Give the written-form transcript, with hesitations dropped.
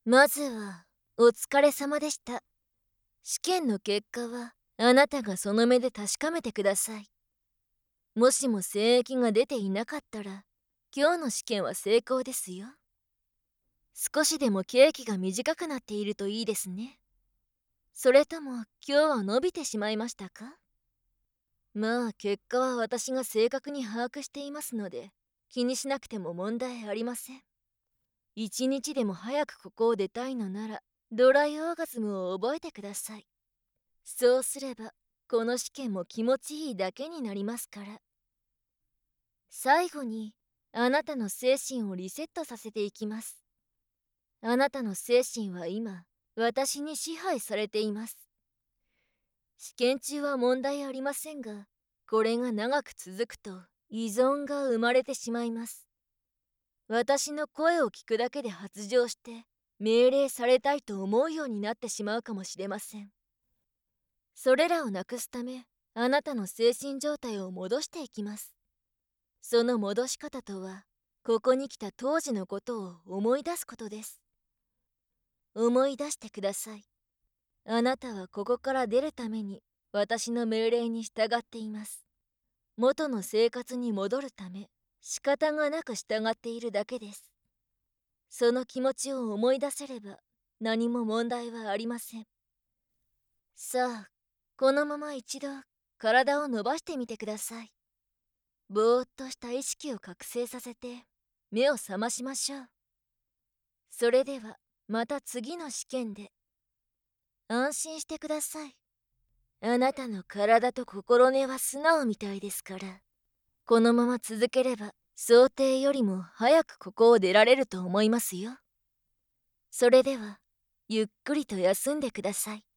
まずは、お疲れ様でした。試験の結果は、あなたがその目で確かめてください。もしも精液が出ていなかったら、今日の試験は成功ですよ。少しでも刑期が短くなっているといいですね。それとも今日は伸びてしまいましたか？まあ結果は私が正確に把握していますので、気にしなくても問題ありません。一日でも早くここを出たいのなら、ドライオーガズムを覚えてください。そうすれば、この試験も気持ちいいだけになりますから。最後に、あなたの精神をリセットさせていきます。あなたの精神は今、私に支配されています。試験中は問題ありませんが、これが長く続くと依存が生まれてしまいます。私の声を聞くだけで発情して命令されたいと思うようになってしまうかもしれません。それらをなくすため、あなたの精神状態を戻していきます。その戻し方とは、ここに来た当時のことを思い出すことです。思い出してください。あなたはここから出るために私の命令に従っています。元の生活に戻るため、仕方がなく従っているだけです。その気持ちを思い出せれば何も問題はありません。さあ、このまま一度体を伸ばしてみてください。ぼーっとした意識を覚醒させて目を覚ましましょう。それではまた次の試験で。安心してください。あなたの体と心根は素直みたいですから、このまま続ければ想定よりも早くここを出られると思いますよ。それではゆっくりと休んでください。